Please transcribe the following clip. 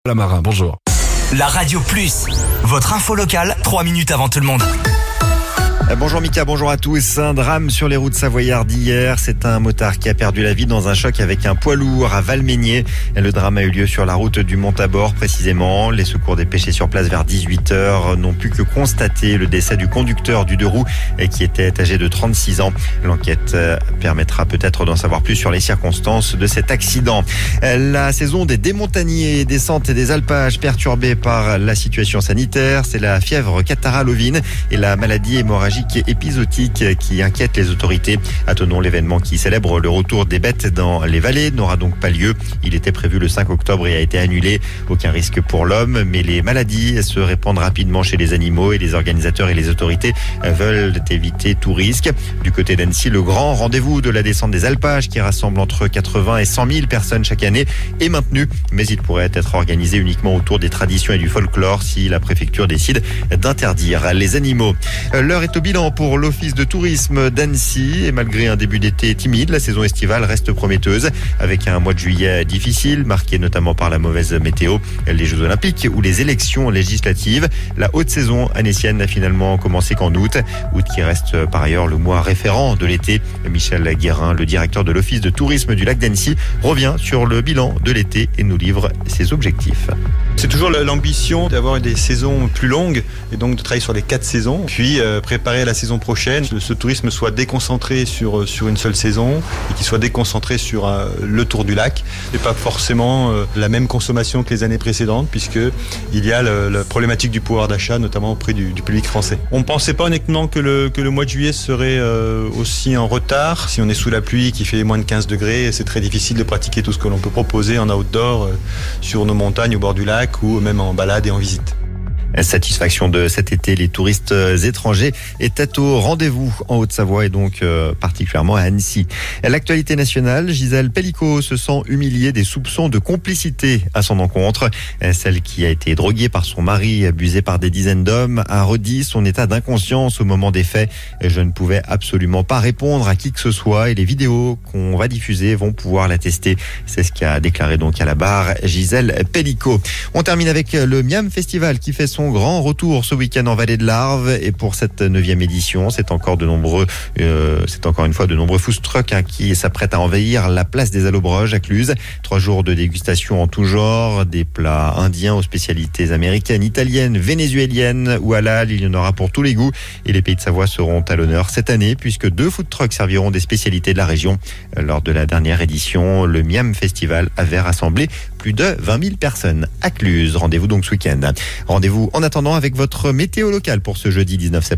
Lamarin, bonjour. La Radio Plus, votre info locale, 3 minutes avant tout le monde. Bonjour Mika, bonjour à tous. Un drame sur les routes savoyardes hier. C'est un motard qui a perdu la vie dans un choc avec un poids lourd à Valmeinier. Le drame a eu lieu sur la route du Mont-Tabor précisément. Les secours dépêchés sur place vers 18h n'ont pu que constater le décès du conducteur du deux roues qui était âgé de 36 ans. L'enquête permettra peut-être d'en savoir plus sur les circonstances de cet accident. La saison des démontagniers, descentes et des alpages perturbée par la situation sanitaire, c'est la fièvre catarrhale ovine et la maladie hémorragique épisodique qui inquiète les autorités. Attenons, l'événement qui célèbre le retour des bêtes dans les vallées n'aura donc pas lieu. Il était prévu le 5 octobre et a été annulé. Aucun risque pour l'homme, mais les maladies se répandent rapidement chez les animaux et les organisateurs et les autorités veulent éviter tout risque. Du côté d'Annecy, le grand rendez-vous de la descente des alpages qui rassemble entre 80 et 100 000 personnes chaque année est maintenu, mais il pourrait être organisé uniquement autour des traditions et du folklore si la préfecture décide d'interdire les animaux. L'heure est au bilan pour l'office de tourisme d'Annecy et malgré un début d'été timide, la saison estivale reste prometteuse avec un mois de juillet difficile marqué notamment par la mauvaise météo, les Jeux Olympiques ou les élections législatives. La haute saison annécienne n'a finalement commencé qu'en août qui reste par ailleurs le mois référent de l'été. Michel Guérin, le directeur de l'office de tourisme du lac d'Annecy, revient sur le bilan de l'été et nous livre ses objectifs. C'est toujours l'ambition d'avoir des saisons plus longues et donc de travailler sur les 4 saisons, puis préparer à la saison prochaine, que ce tourisme soit déconcentré sur une seule saison et qu'il soit déconcentré sur le tour du lac. Et pas forcément la même consommation que les années précédentes puisque il y a la problématique du pouvoir d'achat, notamment auprès du public français. On ne pensait pas honnêtement que le mois de juillet serait aussi en retard. Si on est sous la pluie qui fait moins de 15 degrés, c'est très difficile de pratiquer tout ce que l'on peut proposer en outdoor sur nos montagnes au bord du lac ou même en balade et en visite. Satisfaction de cet été, les touristes étrangers étaient au rendez-vous en Haute-Savoie et donc particulièrement à Annecy. L'actualité nationale, Gisèle Pellicot se sent humiliée des soupçons de complicité à son encontre. Celle qui a été droguée par son mari, abusée par des dizaines d'hommes, a redit son état d'inconscience au moment des faits. Je ne pouvais absolument pas répondre à qui que ce soit et les vidéos qu'on va diffuser vont pouvoir l'attester. C'est ce qu'a déclaré donc à la barre Gisèle Pellicot. On termine avec le Miam Festival qui fait son grand retour ce week-end en Vallée de l'Arve et pour cette 9e édition, c'est encore une fois de nombreux food trucks qui s'apprêtent à envahir la place des Allobroges à Cluses. 3 jours de dégustation en tout genre, des plats indiens aux spécialités américaines, italiennes, vénézuéliennes ou halal, il y en aura pour tous les goûts et les Pays de Savoie seront à l'honneur cette année puisque 2 food trucks serviront des spécialités de la région. Lors de la dernière édition, le Miam Festival avait rassemblé plus de 20 000 personnes à Cluses. Rendez-vous donc ce week-end. Rendez-vous en attendant avec votre météo locale pour ce jeudi 19 septembre.